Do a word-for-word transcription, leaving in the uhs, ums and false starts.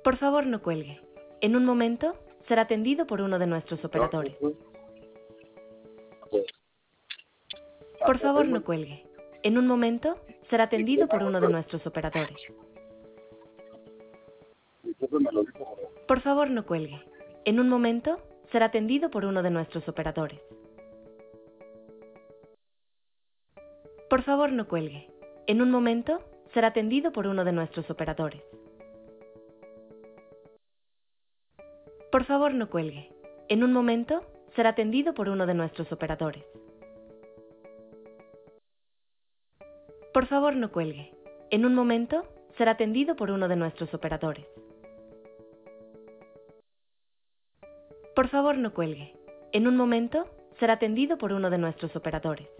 Por favor, no cuelgue. En un momento será atendido por uno de nuestros operadores. Por favor, no cuelgue. En un momento será atendido por uno de nuestros operadores. Por favor, no cuelgue. En un momento será atendido por uno de nuestros operadores. Por favor, no cuelgue. En un momento será atendido por uno de nuestros operadores. Por favor, no cuelgue. En un momento será atendido por uno de nuestros operadores. Por favor, no cuelgue. En un momento será atendido por uno de nuestros operadores. Por favor, no cuelgue. En un momento será atendido por uno de nuestros operadores.